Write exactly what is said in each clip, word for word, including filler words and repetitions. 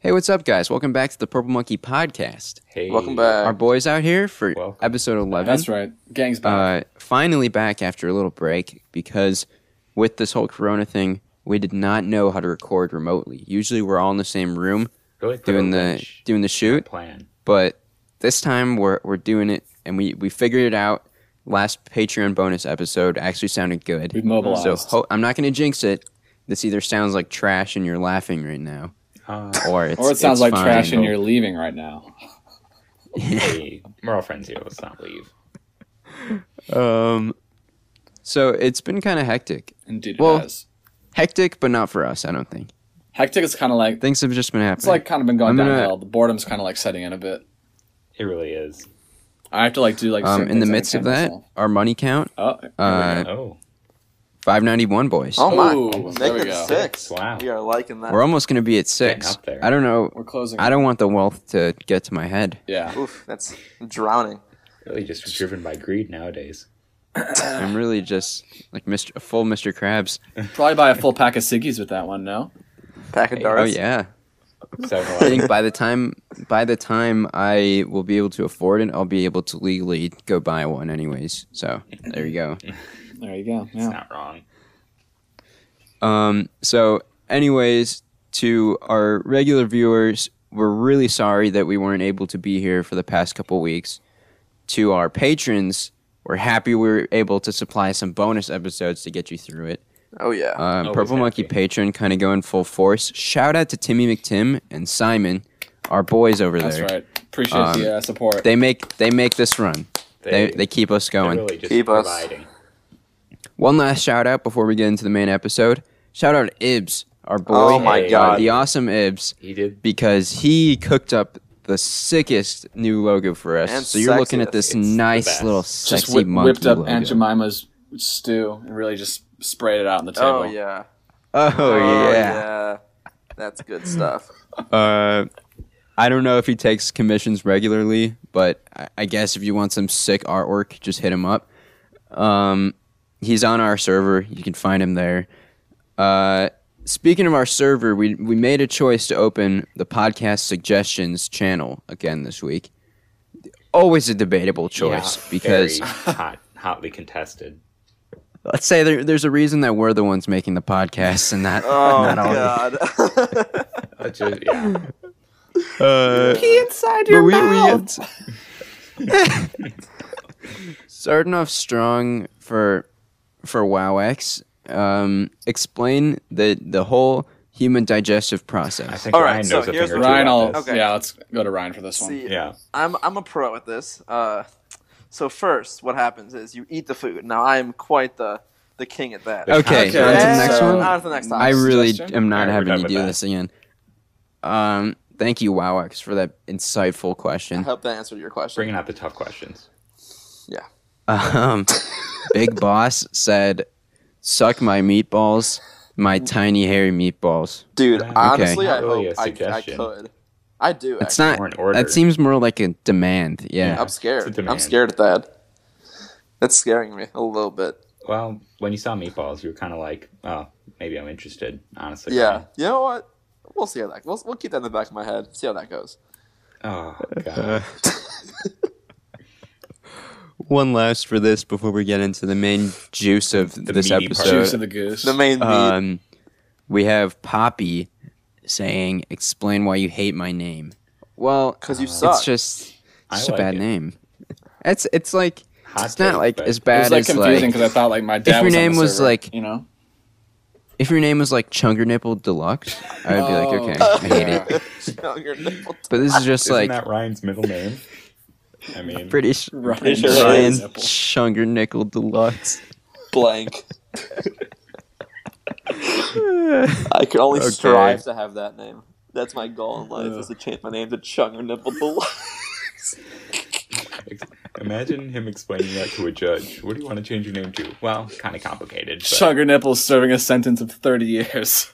Hey, what's up, guys? Welcome back to the Purple Monkey Podcast. Hey. Welcome back. Our boys out here for Welcome. episode eleven. That's right. Gang's back. Uh, finally back after a little break because with this whole Corona thing, we did not know how to record remotely. Usually, we're all in the same room Really put doing a the wrench doing the in shoot, plan. but this time we're we're doing it, and we we figured it out. Last Patreon bonus episode actually sounded good. We've mobilized. So ho- I'm not going to jinx it. This either sounds like trash and you're laughing right now, Uh, or it's or it sounds it's like fine. trash and you're leaving right now. hey, we're all friends here. Let's not leave. Um, so it's been kind of hectic. Indeed, Well, it has. Hectic, but not for us. I don't think Hectic is kind of like things have just been happening. it's like kind of been going I'm gonna- downhill. The boredom's kind of like setting in a bit. It really is. I have to like do like um, certain in the things to midst of entertain that, myself. our money count Oh, here we uh, go. Oh, five ninety-one, boys. Oh my, Ooh, there we making go. six. Wow. We are liking that. We're almost going to be at six. Getting up there. I don't know. We're closing. I don't want the wealth to get to my head. Yeah. Oof, that's drowning. really just driven by greed nowadays. I'm really just like Mister a full Mister Krabs. Probably buy a full pack of ciggies with that one. No. Pack of Hey, darts. Oh yeah. So I think by the time by the time I will be able to afford it, I'll be able to legally go buy one anyways. So there you go. There you go. it's Yeah. not wrong. Um, so, anyways, to our regular viewers, we're really sorry that we weren't able to be here for the past couple weeks. To our patrons, we're happy we were able to supply some bonus episodes to get you through it. Oh yeah. Um, Always Purple Monkey happy. patron kind of going full force. Shout out to Timmy McTim and Simon, our boys over That's there. right. Appreciate Um, the uh, support. They make they make this run. They they keep us they're going. really just Keep us. providing. One last shout out before we get into the main episode. Shout out to Ibs, our boy. Oh my Hey, god. Uh, the awesome Ibs. He did. Because he cooked up the sickest new logo for us. And so you're looking at sexiest. this It's the nice best. little just sexy whip, monkey whipped up logo. Aunt Jemima's stew and really just sprayed it out on the table. Oh yeah. Oh, yeah. yeah. That's good stuff. Uh, I don't know if he takes commissions regularly, but I, I guess if you want some sick artwork, just hit him up. Um, he's on our server. You can find him there. Uh, speaking of our server, we we made a choice to open the podcast suggestions channel again this week. Always a debatable choice Yeah, because very hot, hotly contested. let's say there, there's a reason that we're the ones making the podcast and not Oh not all. god. Uh, just, yeah. Uh, Pee inside but your we, we mouth. had- starting off strong for for WowX. Um, explain the the whole human digestive I process. think All right, Ryan so knows a thing here's or two what- Ryan, about I'll, this. Okay. yeah, let's go to Ryan for this one. See, Yeah. I'm I'm a pro at this. Uh, so first, what happens is you eat the food. Now I am quite the the king at that. Okay, Okay, on to the next so- one. On to the next time. I really Suggestion? am not Alright, we're having done you with do that. this again. Um, thank you, WowX, for that insightful I question. hope that answered your question. Bringing out the tough questions. Yeah. Um, Big Boss said, "Suck my meatballs, my tiny hairy meatballs." Dude, Okay. honestly, Not I really hope a I, I suggestion. could. I do. It's actually. not. Or an order. That seems more like a demand. Yeah. I'm scared. It's a I'm demand. scared at that. That's scaring me a little bit. Well, when you saw meatballs, you were kind of like, oh, maybe I'm interested, honestly. Yeah. Ryan. You know what? We'll see how that. We'll we'll keep that in the back of my head. See how that goes. Oh, God. One last for this before we get into the main juice of The this meaty part. episode. Juice of the goose. The main meat. Um, we have Poppy saying, "Explain why you hate my name." Well, Because you uh, suck. it's just I it's a like bad it. name. It's it's like Hot it's not take, like but- as it bad was like as confusing like because I thought like my dad your was on name the was, server, like- you know. if your name was like Chunker Nipple Deluxe, I would be like, Oh. okay, I hate it. Younger nipple. But this is just Isn't like that Ryan's middle name? I mean, pretty s- Ryan Pretty sure Ryan Ryan Nipple. Chunker Nickel Deluxe. Blank. I can only Okay. strive to have that name. That's my goal in life, Ugh. is to change my name to Chunger Nipple Deluxe. imagine him explaining that to a judge. What do you want to change your name to? Well, kind of complicated. But Sugar Nipples serving a sentence of thirty years.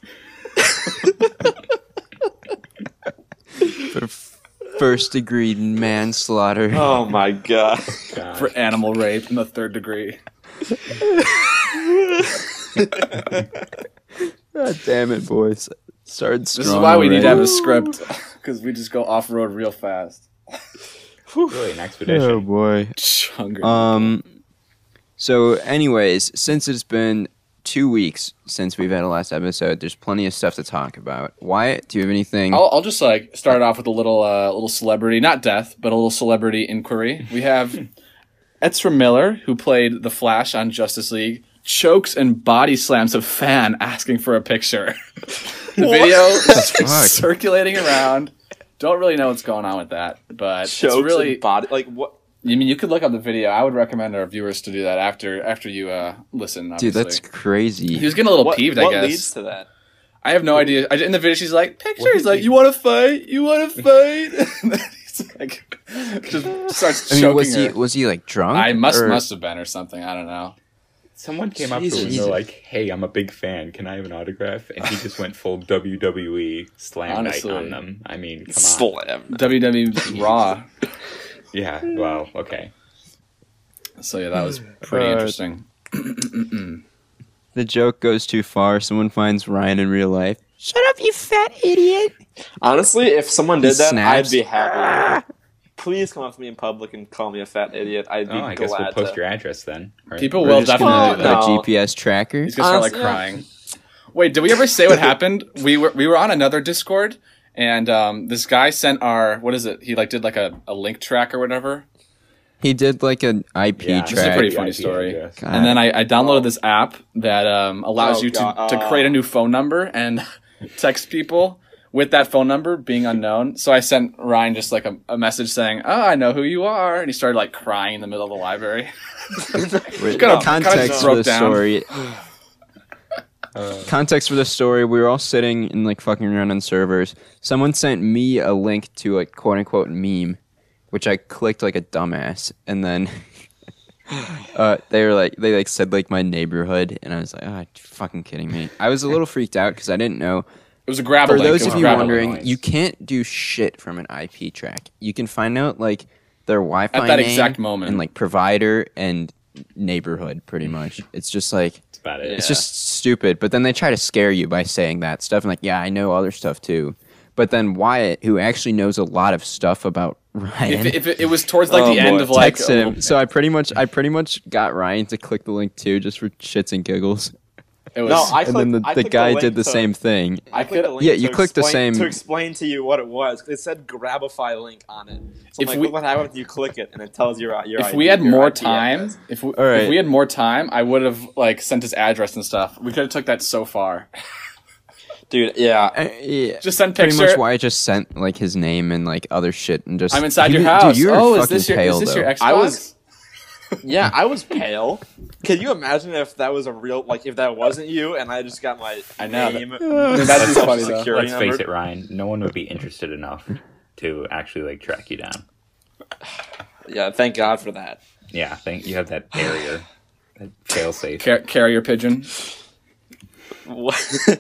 For f- first degree manslaughter. Oh my god. gosh. For animal rape in the third degree. God damn it, boys. Started This is strong why we need to have already. a script, because we just go off road real fast. Really, an expedition. Oh boy. Hungry. Um. So, anyways, since it's been two weeks since we've had a last episode, there's plenty of stuff to talk about. Wyatt, do you have anything? I'll, I'll just like start off with a little uh, little celebrity, not death, but a little celebrity inquiry. We have Ezra Miller, who played the Flash on Justice League, chokes and body slams a fan asking for a picture. The video is Fuck. circulating around. Don't really know what's going on with that, but Chokes it's really. and body like what? I mean, you could look up the video. I would recommend our viewers to do that after after you uh, listen. Obviously. Dude, that's crazy. He was getting a little What, peeved. what I guess leads to that? I have no idea. I, in the video, she's like, "Picture." What He's did like, he- "You want to fight? You want to fight?" And then he's like, just starts I mean, choking was he her. was he like drunk? I must or- must have been or something. I don't know. Someone came up to him and Jesus. they're like, "Hey, I'm a big fan. Can I have an autograph?" And he just went full W W E slam Honestly. night on them. I mean, come on. Slam. W W E Raw. Yeah. Well, okay. So yeah, that was pretty Uh, interesting. The joke goes too far. Someone finds Ryan in real life. Shut up, you fat idiot! Honestly, if someone He did that, snaps. I'd be happy. Please come up to me in public and call me a fat idiot. I'd be Oh, I guess we'll glad post to. your address then. Right? People We're will just definitely gonna do Well, that. no. a G P S tracker. He's gonna start like Honestly, yeah. crying. Wait, did we ever say what happened? We were we were on another Discord, and um, this guy sent our what is it? He like did like a, a link track or whatever. He did like an I P Yeah, This is track. a pretty the funny I P story. address. God. And then I, I downloaded this app that um, allows Oh, you to, God. to create a new phone number and text people with that phone number being unknown. So I sent Ryan just like a, a message saying, "Oh, I know who you are," and he started like crying in the middle of the library. Wait, Kinda- context kinda for broke the down. story. Uh, Context for the story. We were all sitting and like fucking around on servers. Someone sent me a link to a quote unquote meme, which I clicked like a dumbass, and then uh, they were like, they like said like my neighborhood, and I was like, oh, you fucking kidding me. I was a little freaked out because I didn't know. It was a grab For link. those It was of a you grab wondering, link. you can't do shit from an I P track. You can find out like their Wi-Fi At that name exact moment. and like provider and neighborhood. Pretty much, it's just like that's about it. it's Yeah. just stupid. But then they try to scare you by saying that stuff. And like, yeah, I know other stuff too. But then Wyatt, who actually knows a lot of stuff about Ryan, If, it- if it, it was towards like Oh, the end boy. of like, texted him. So I pretty much, I pretty much got Ryan to click the link too, just for shits and giggles. it was. No, I And then clicked- the, I the clicked guy link did the to- same thing. I clicked the link Yeah, to you clicked the explain- same- to explain to you what it was. It said Grabify link on it. So I'm If like, we- look what happens when you click it, and it tells you your your. if I D, we had your more I P time, address. if we, All right. if we had more time, I would have like sent his address and stuff. We could have took that so far. dude. Yeah, Uh, yeah. Just send Pretty picture. much Wyatt just sent like his name and like other shit and just. I'm inside He your was- house. Dude, you were oh, is fucking this your pale is this though. your Xbox? I was- yeah. I was pale. Can you imagine if that was a real like if that wasn't you and I just got my I know, name? That'd be social funny though. security Let's face number? it, Ryan. No one would be interested enough to actually like track you down. Yeah, thank God for that. Yeah, I think you have that barrier, that fail safe. Car- carrier pigeon. What?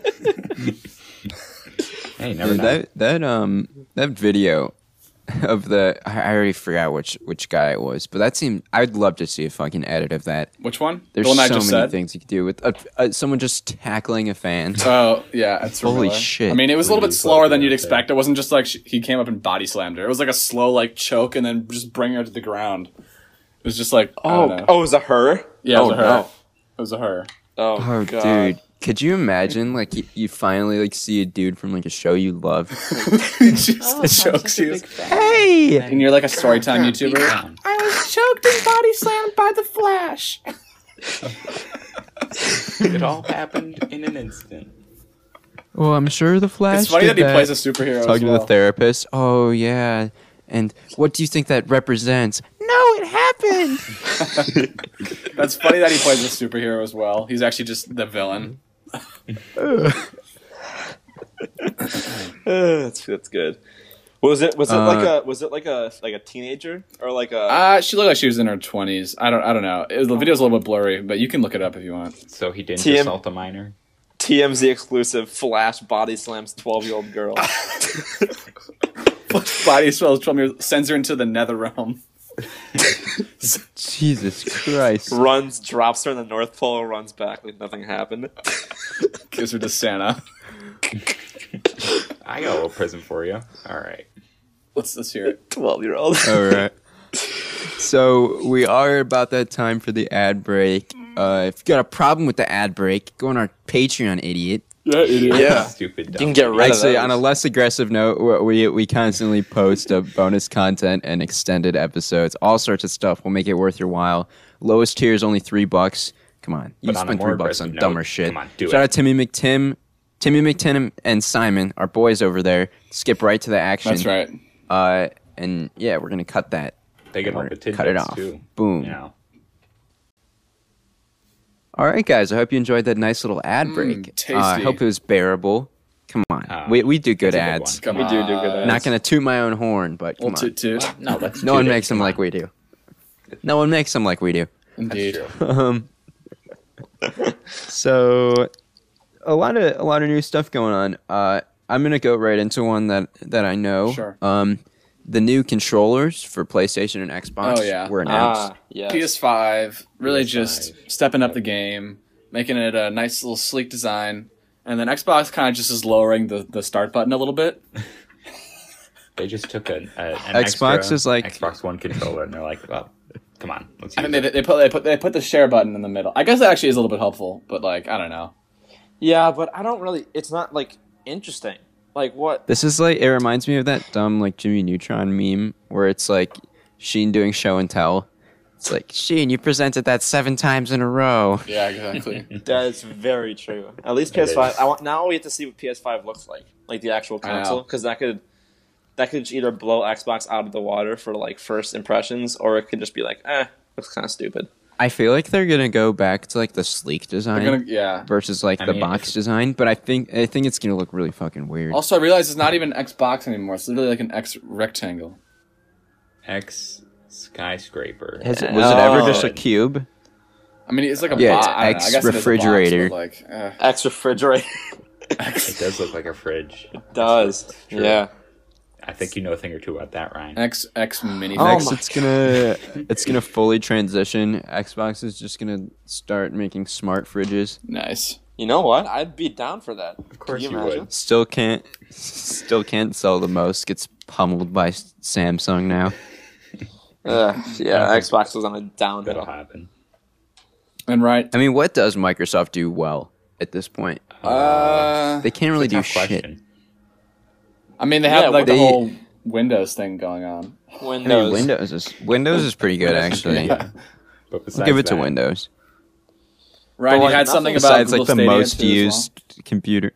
Hey, never Dude, know. that that um that video of the I I already forgot which which guy it was, but that seemed I'd love to see a fucking edit of that. Which one? There's the one I so just many said. things you could do with uh, uh, someone just tackling a fan. Oh yeah, that's Holy Ramilla. shit. I mean, it was a little bit Please, slower like, than you'd yeah, expect. It wasn't just like sh he came up and body slammed her. It was like a slow like choke and then just bring her to the ground. It was just like I Oh, don't know. oh, is it her? yeah, it was oh, a her. no. It was a her. Oh, Oh, God. dude. Could you imagine, like, you, you finally, like, see a dude from, like, a show you love? He just chokes you. Hey! And you're like a storytime YouTuber. Down. I was choked and body slammed by the Flash. It all happened in an instant. Well, I'm sure the Flash It's funny did that he plays a superhero. as Talking to well. the therapist. Oh, yeah. And what do you think that represents? No, it happened! That's funny that he plays a superhero as well. He's actually just the villain. Uh, that's that's good. Was it was it Uh, like a was it like a like a teenager or like a Uh, she looked like she was in her twenties. I don't. I don't know. It was, the video's a little bit blurry, but you can look it up if you want. So he didn't T M assault a minor? T M Z exclusive Flash body slams twelve year old girl? Body swells from your sends her into the nether realm. Jesus Christ. runs, drops her in the North Pole, runs back like nothing happened. Gives her to Santa. I got a little present for you. All right. Let's let's hear it. twelve year old. All right. So we are about that time for the ad break. Uh, if you got a problem with the ad break, go on our Patreon, idiot. Yeah, idiot. Yeah. Stupid. You Dumb. can get rid of Actually, those. on a less aggressive note, we we constantly post uh, bonus content and extended episodes, all sorts of stuff. We'll make it worth your while. Lowest tier is only three bucks. Come on, you But on a spend more three bucks on aggressive dumber note, shit. come on, do Shout it. out Timmy McTim, Timmy McTim, and Simon, our boys over there. Skip right to the action. That's right. Uh, and yeah, we're gonna cut that. They get We're all the gonna tidbits cut it off. too. Boom. You know. All right, guys. I hope you enjoyed that nice little ad Mm, break. tasty. Uh, I hope it was bearable. Come on, Uh, we we do good it's a good ads. one. Come We on. do do good ads. Not gonna toot my own horn, but come Well, on. toot toot. No, let's No do one it. makes them Come like on. we do. No one makes them like we do. Indeed. That's true. Um, so a lot of a lot of new stuff going on. Uh, I'm gonna go right into one that that I know. Sure. Um, the new controllers for PlayStation and Xbox Oh, yeah. were announced. Ah, yes. P S five really P S five. just stepping up the game, making it a nice little sleek design, and then Xbox kind of just is lowering the, the start button a little bit. They just took a, a an Xbox extra is like- Xbox One controller, and they're like, "Well, come on, let's I use mean, they, it." they put they put they put the share button in the middle. I guess that actually is a little bit helpful, but like I don't know. Yeah, but I don't really. It's not like interesting. Like what? This is like it reminds me of that dumb like Jimmy Neutron meme where it's like Sheen doing show and tell. It's like Sheen, you presented that seven times in a row. Yeah, exactly. That is very true. At least It P S five. is. I want now we have to see what P S five looks like, like the actual I know. console, because that could that could either blow Xbox out of the water for like first impressions, or it could just be like, eh, looks kind of stupid. I feel like they're gonna go back to like the sleek design They're gonna yeah. versus like I the mean, box if- design, but I think I think it's gonna look really fucking weird. Also, I realized it's not even Xbox anymore. It's literally like an X rectangle. X skyscraper. Has it, was it ever just a Oh. cube? I mean, it's like a Yeah, box. it's I don't know. I guess it is a box, X-refrigerator. but, like, eh. X refrigerator It does look like a fridge. does. True. Yeah. I think you know a thing or two about that, Ryan. X X mini. Oh Next, my it's gonna it's gonna fully transition. Xbox is just gonna start making smart fridges. Nice. You know what? I'd be down for that. Of course Can you you imagine? would. Still can't still can't sell the most. Gets pummeled by S- Samsung now. Uh, yeah, I don't Xbox was on a That'll downhill. happen. And right. I mean, what does Microsoft do well at this point? Uh, They can't really do Tough shit. question. I mean, they have Yeah, like the they- whole Windows thing going on. I Windows. mean, Windows is Windows is pretty good actually. Yeah. But I'll besides give it to that, Windows. Ryan, But, you like, had something nothing about Besides, Google like the Stadia most too as well? used computer.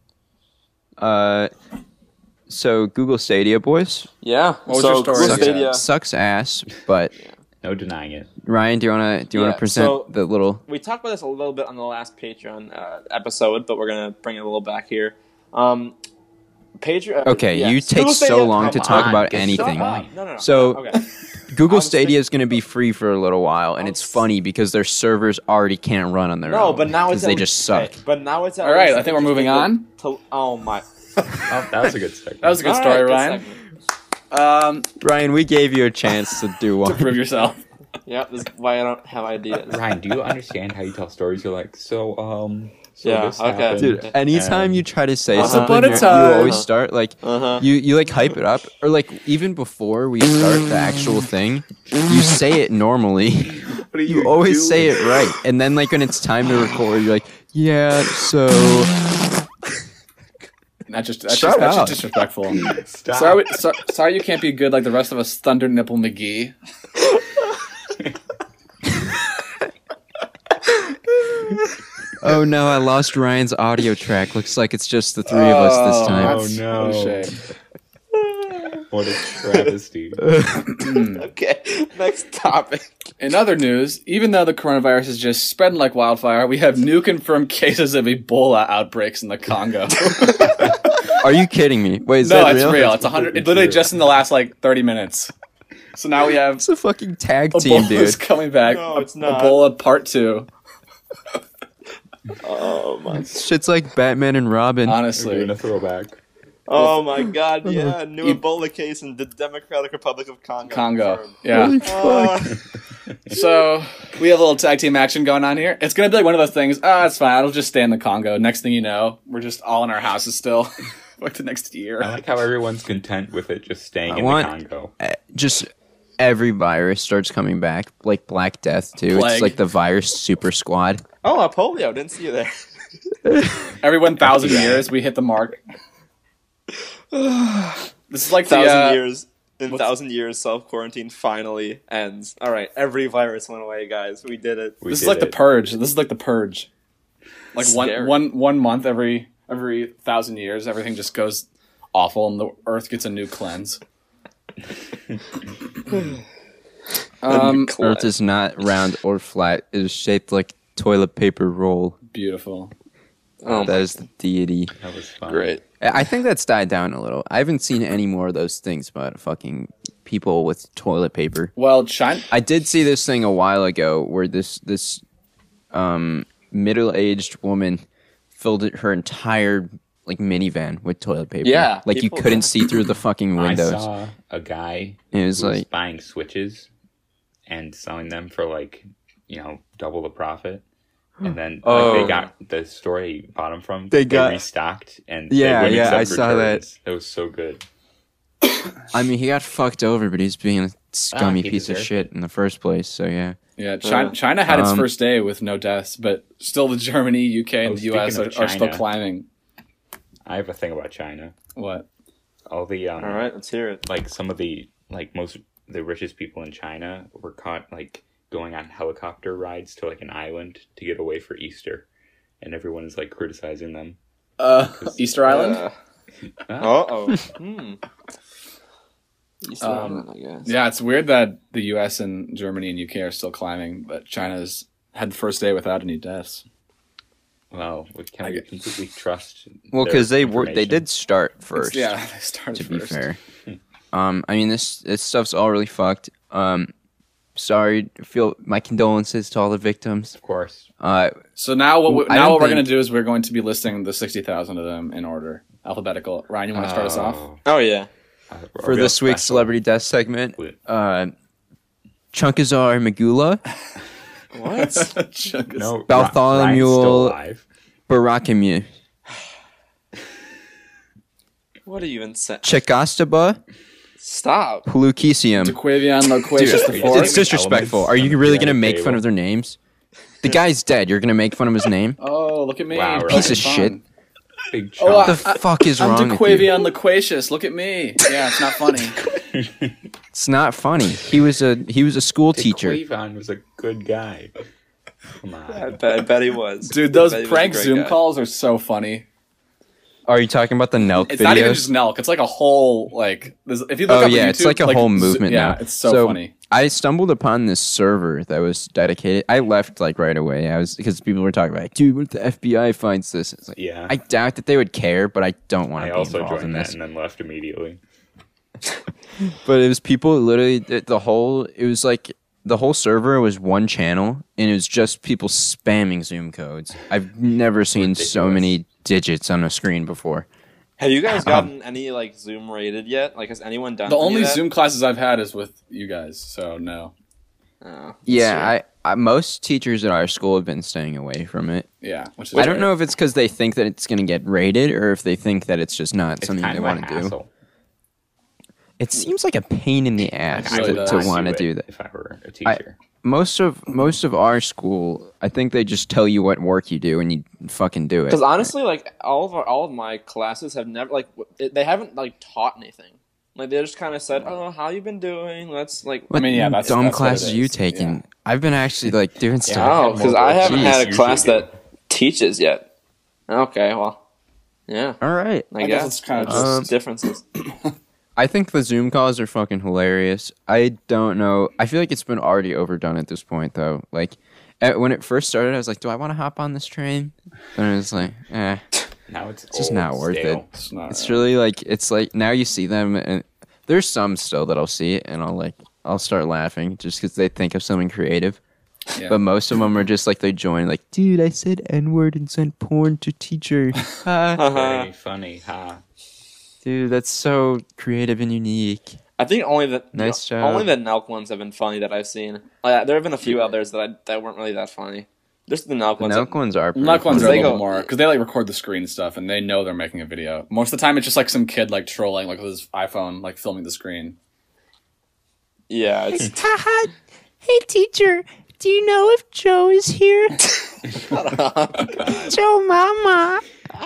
Uh, so Google Stadia, boys, Yeah. What was so your story? Google sucks, Stadia. sucks ass. But No denying it. Ryan, do you wanna do you Yeah, wanna present so- the little? We talked about this a little bit on the last Patreon uh, episode, but we're gonna bring it a little back here. Um, Patreon. Okay, yeah. you take Google so Stadia- long to come talk on, about get anything. shut up. No, no, no. So- okay. Google was Stadia thinking- is going to be free for a little while, and I it's was- funny because their servers already can't run on their No, own. but now it's because they at just least- suck. okay, but now it's at All right, least I think we're moving interesting on. To, oh my! Oh, that was a good segment. That was a good All story, right, Ryan. good Um, Ryan, we gave you a chance to do to one. prove yourself. segment. Yep, this is why I don't have ideas. Ryan, do you understand how you tell stories? You're like, so, um, so Yeah, this okay. happened, Dude, anytime and- you try to say Once something, upon a you're- time. you always start like Uh huh. you you like hype it up, or like even before we start the actual thing, you say it normally. What are You always say it right, and then like when it's time to record, you're like, yeah, so Not just that's, Shut just, that's up. just disrespectful. Stop. Sorry, we- so, sorry you can't be good like the rest of us. Thunder Nipple McGee. oh no, I lost Ryan's audio track. Looks like it's just the three of us this Oh, time. that's- no. what a shame. What a travesty. Okay, next topic. In other news, even though the coronavirus is just spreading like wildfire, we have new confirmed cases of Ebola outbreaks in the Congo. Are you kidding me? Wait, is no, that it's real? real. It's a hundred. It's literally just in the last like thirty minutes. So now we have It's a fucking tag team, Ebola's dude. coming back. No, it's not. Ebola Part Two. Oh my! Shit's like Batman and Robin. We're Honestly, doing a throwback. Oh my God! Yeah, new E- Ebola case in the Democratic Republic of Congo. Congo. confirmed. Yeah. Holy Uh, fuck. So we have a little tag team action going on here. It's gonna be like one of those things. Ah, it's fine. It'll just stay in the Congo. Next thing you know, we're just all in our houses still. like the next year. I like how everyone's content with it just staying I in want- the Congo. Uh, Just every virus starts coming back, like Black Death too. Plague. It's like the virus super squad. Oh, uh, polio. Didn't see you there. Every one thousand Yeah. years, we hit the mark. This is like the thousand uh, years. In what's- thousand years, self quarantine finally ends. All right, every virus went away, guys. We did it. We This is did like the it. purge. This is like the purge. Like one Scary. one one month every every thousand years, everything just goes awful, and the Earth gets a new cleanse. um, Earth is not round or flat. It is shaped like toilet paper roll. beautiful. Oh, That is the deity. That was fun. great. I I think that's died down a little. I haven't seen any more of those things about fucking people with toilet paper. Well, China. I did see this thing a while ago where this this um, middle-aged woman filled it, her entire like minivan with toilet paper. Yeah, like people- you couldn't see through the fucking I windows. saw a guy It was who was like buying switches and selling them for like, you know, double the profit. And then Oh. like, they got the store he bought them from. They got- restocked and Yeah, they wouldn't yeah, I accept saw that. returns. That was so good. I mean, he got fucked over, but he's being a scummy he piece of deserved shit in the first place. So yeah, Yeah, China, China had its Um, first day with no deaths, but still the Germany, U K, and Oh, the U S are, speaking of are still China. climbing. I have a thing about China. What? All the um, All right, let's hear it. like some of the like most the richest people in China were caught like going on helicopter rides to like an island to get away for Easter, and everyone is like criticizing them. Uh, Easter Island? Uh Ah, oh. hmm. Easter Um, Island, I guess. Yeah, it's weird that the U S and Germany and U K are still climbing, but China's had the first day without any deaths. well, we can I we get- completely trust? well, their because they were they information? did start It's- first. Yeah, they started to be first. fair. Um, I mean this this stuff's all really fucked. Um, sorry, feel my condolences to all the victims. Of course. Uh, So now what we, I now don't what we're think- going to do is we're going to be listing the sixty thousand of them in order, alphabetical. Ryan, you want to start us off? Oh, Oh yeah. a for real this week's special. celebrity death segment, Wait. uh, Chunkazar Magula, What? Chunk is- No, Bartholomew- Ryan's still alive. Barakamu, What are you even saying? Chekastaba, Stop. Pelukisium. DeQuavion Loquacious Dude, the Fourth. it's disrespectful. Are you really gonna make fun of their names? The guy's dead. You're gonna make fun of his name? Oh, look at me. Wow, poking Piece of fun. shit. Big Oh, chunk. What the fuck is I'm wrong with you? DeQuavion Loquacious. Look at me. Yeah, it's not funny. It's not funny. He was a he was a school teacher. Quavon was a good guy. Come I on. bet, I bet he was. Dude, those I bet he was a prank great Zoom guy. calls are so funny. Are you talking about the Nelk It's videos? not even just Nelk. It's like a whole like. There's, if you look Oh up yeah, on it's YouTube, like a whole movement yeah, now. it's so, funny. I stumbled upon this server that was dedicated. I left like right away. I was because people were talking about, like, dude, what if the F B I finds this? It's like, Yeah. I doubt that they would care, but I don't want I to be also involved in joined that this. and then left immediately. But it was people literally the, the whole. It was like the whole server was one channel, and it was just people spamming Zoom codes. I've never seen so Ridiculous. many digits on a screen before. Have you guys Um, gotten any like Zoom rated yet? Like, has anyone done The any of only that? Zoom classes I've had is with you guys, so no. Oh, Yeah, I, I most teachers at our school have been staying away from it. Yeah, which is I don't know if it's because they think that it's going to get rated or if they think that it's just not It's something kind they of a want to do. hassle. It seems like a pain in the ass really to, does. to I'd want to it do that. if I were a teacher. Most of most of our school, I think they just tell you what work you do and you fucking do it. Because honestly, like all of our, all of my classes have never like w- they haven't like taught anything. Like they just kind of said, "Oh, how you been doing?" Let's like. What I mean, yeah, that's- dumb that's what it classes you is. taking? Yeah. I've been actually like doing stuff. Oh, because I haven't Jeez. had a Usually class do. that teaches yet. Okay, well, yeah, All right. I, I guess guess it's kinda There's just Um, differences. I think the Zoom calls are fucking hilarious. I don't know. I feel like it's been already overdone at this point, though. Like, eh, when it first started, I was like, do I want to hop on this train? And I was like, eh. Now it's, just old, not worth stale. it. It's not. It's really like, it's like, now you see them, and there's some still that I'll see, and I'll like, I'll start laughing just because they think of something creative. yeah. But most of them are just like, they join, like, dude, I said N word and sent porn to teacher. Ha. Uh-huh. Very funny, huh? Dude, that's so creative and unique. I think only the Nice the- job. only the Nelk ones have been funny that I've seen. Like, there have been a few others that I, that weren't really that funny. Just the Nelk The ones. Nelk ones are pretty Knock ones are a They little go- more because they like record the screen and stuff, and they know they're making a video. Most of the time, it's just like some kid like trolling, like with his iPhone, like filming the screen. Yeah, it's Haha. Hey, teacher. Do you know if Joe is here? Joe Mama.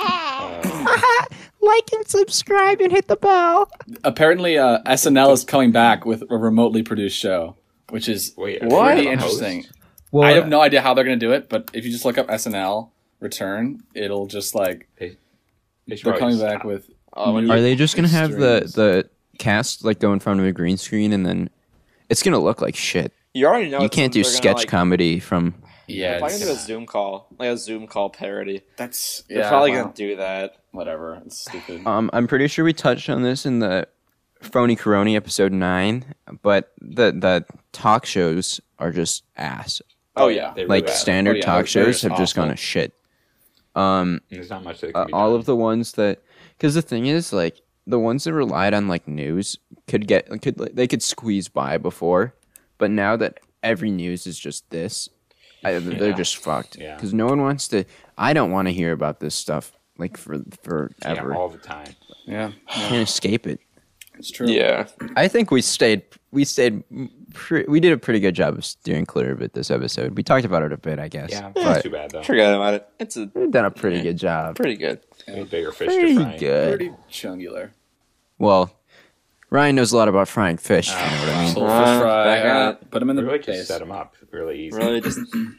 Like and subscribe and hit the bell. Apparently, uh, S N L is coming back with a remotely produced show, which is Wait, are What? they pretty a host? interesting. Well, I have no idea how they're going to do it, but if you just look up S N L return, it'll just like They, they should they're probably coming back stop. with. Oh, when new Are they just gonna have the streams. the cast like go in front of a green screen and then it's gonna look like shit? you already know You it's can't do they're gonna, sketch like, comedy from. Yeah, They're probably it's- gonna do a Zoom call, like a Zoom call parody. that's They're yeah, probably well, gonna do that. whatever. It's stupid. Um, I'm pretty sure we touched on this in the Phony Coroni episode nine, but the the talk shows are just ass. Oh yeah, They Like really are. standard Oh, yeah, talk they're- they're shows have just awful. gone to shit. Um, There's not much that can uh, be all done. of the ones that, because the thing is, like the ones that relied on like news could get could they could squeeze by before, but now that every news is just this, I, they're Yeah. just fucked. Yeah. Because no one wants to. I don't want to hear about this stuff like for forever. yeah, all the time. Yeah, Can't escape it. it's true. yeah. I think we stayed. We stayed. Pre- we did a pretty good job of steering clear of it this episode. We talked about it a bit, I guess. Yeah, not but too bad though. Forget about it. It's a we've done a pretty good job. pretty good. We have bigger fish Pretty to fry. good. Pretty chungular. Well, Ryan knows a lot about frying fish. You know what I mean? Little Uh, fish fry. back on uh, it. put them in We the really just base. set them up really easy. Really, just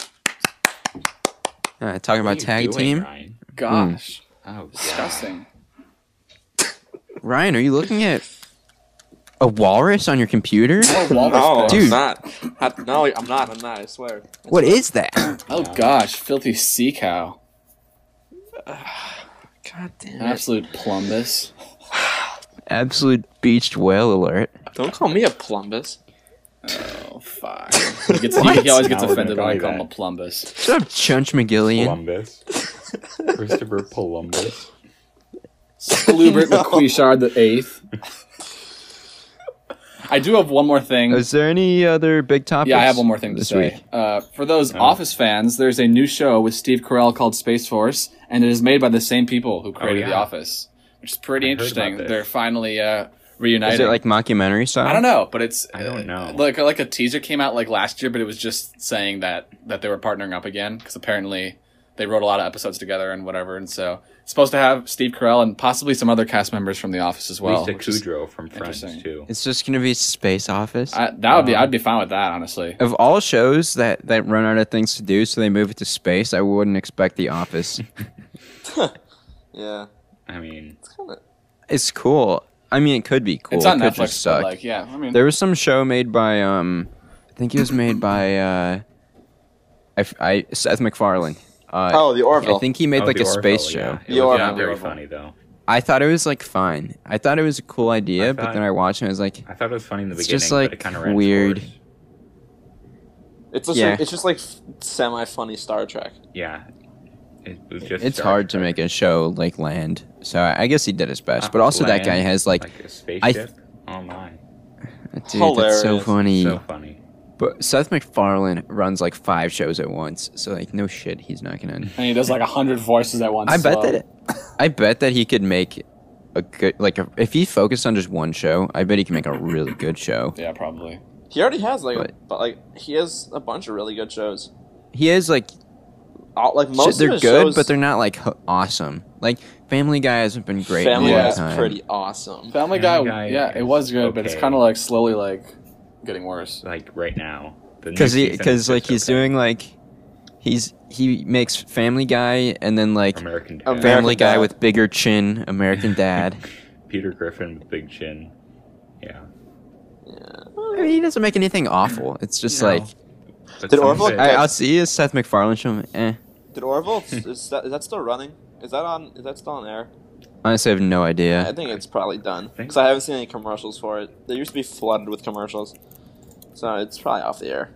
Uh, talking What about are you tag doing, team. Ryan? Gosh, Oh, God. disgusting. Ryan, are you looking at a walrus on your computer? Oh, walrus no, fish. Dude. I'm not. I- no, I'm not. I'm not. I swear. What is that? Oh gosh, filthy sea cow. God damn it! Absolute plumbus. Absolute beached whale alert. Don't call me a plumbus. Oh, fine. He, gets, he, he always gets Now we're offended gonna when I call call you him a plumbus. Shut up, Chunch McGillian. Columbus. Christopher Columbus. Slubert McQuishard the eighth. I do have one more thing. Is there any other big topics? Yeah, I have one more thing to this say. week. Uh, for those Oh. Office fans, there's a new show with Steve Carell called Space Force, and it is made by the same people who created yeah. The Office, which is pretty I heard interesting. about this. They're finally uh, reuniting. Is it like mockumentary style? I don't know, but it's I don't know. uh, like like a teaser came out like last year, but it was just saying that that they were partnering up again because apparently they wrote a lot of episodes together and whatever, and so it's supposed to have Steve Carell and possibly some other cast members from The Office as well. Lisa which is- Kudrow from Friends interesting. too. It's just gonna be Space Office. I, that would be Um, I'd be fine with that honestly. of all shows that, that run out of things to do, so they move it to space, I wouldn't expect The Office. Yeah, I mean, it's kind of. It's cool. I mean, it could be cool. It's on it could Netflix, just suck. but like yeah, I mean There was some show made by um, I think it was made by uh, I, f- I- Seth MacFarlane. Uh, Oh, the Orville. I think he made oh, like the a Orville, space yeah. show. It The was Orville. not very Orville. funny though. I thought it was like fine. I thought it was a cool idea, I but thought- then I watched it and I was like, I thought it was funny in the It's beginning, just, but like, it kind of ran weird. its course. It's just Yeah. like, it's just like semi funny Star Trek. Yeah, it was just. it's Star hard to Trek. make a show like land. So I I guess he did his best. Uh, But also that guy land, has like, like a spaceship. oh my, dude, that's so Hilarious. funny. so funny. But Seth MacFarlane runs like five shows at once. So like, no shit, he's not gonna. and he does like a hundred voices at once. I bet so- that it, I bet that he could make a good like a, if he focused on just one show. I bet he can make a really good show. Yeah, probably. He already has like, But- a, but like he has a bunch of really good shows. He has like All, like shit, most they're of his good, shows, but they're not like h- awesome. Like Family Guy hasn't been great Family in a Guy long is time. pretty awesome. Family Family Guy, Guy yeah, it is was good, but it's okay. kind of like slowly like getting worse. Like right now, the new Because he season because is like just he's okay. doing like he's he makes Family Guy and then like American Dad. American Family Guy Dad. with bigger chin, American Dad. Peter Griffin with big chin. Yeah. I mean, he doesn't make anything awful. It's just No. like But Did some Orville of it- I, I'll see a Seth MacFarlane show. Eh. Did Orville is that is that still running? Is that on? Is that still on air? Honestly, I have no I idea. think it's probably done Think- because I haven't seen any commercials for it. They used to be flooded with commercials, so it's probably off the air.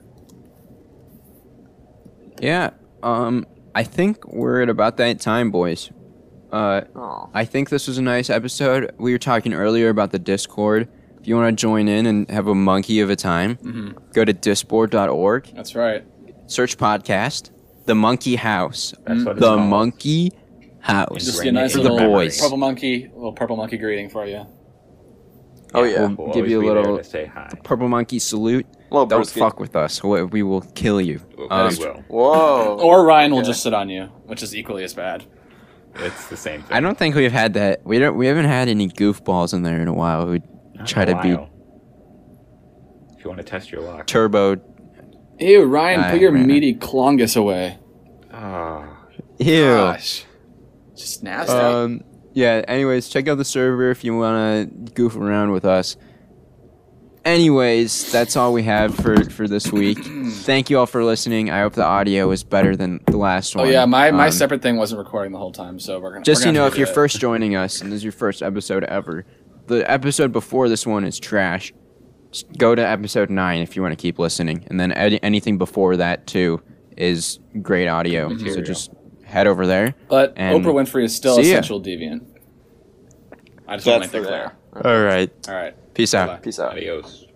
Yeah. Um. I think we're at about that time, boys. Uh. Oh, I think this was a nice episode. We were talking earlier about the Discord. If you want to join in and have a monkey of a time, Mm-hmm. go to disboard dot org, That's right. search podcast, the Monkey House. That's what it's The called. Monkey House. Just Bring a it nice in the little boys. purple monkey, little purple monkey greeting for you. Oh yeah, We'll We'll give you a always be there little to say hi. Purple Monkey salute. little Don't broski. fuck with us. We, we will kill you. We'll- Um, we will. Whoa. Or Ryan will Okay. just sit on you, which is equally as bad. It's the same thing. I don't think we've had that. We don't. We haven't had any goofballs in there in a while who Not try in a to be while. If you want to test your luck. turbo. Ew, Ryan, I put your ran it. meaty clongus away. Ah. Ew. Gosh. Just nasty. Um. Yeah. Anyways, check out the server if you want to goof around with us. Anyways, that's all we have for for this week. Thank you all for listening. I hope the audio is better than the last oh one. yeah, my, my Um, separate thing wasn't recording the whole time, so we're gonna Just we're so you gonna know, have if to you're do it. first joining us and this is your first episode ever, the episode before this one is trash. Just go to episode nine if you want to keep listening, and then ed- anything before that too is great audio. So Material. just head over there. But and Oprah Winfrey is still a see ya. central deviant. I just want to That's make that for clear. there. All right. All right. Peace out. Bye-bye. Peace out. Adios.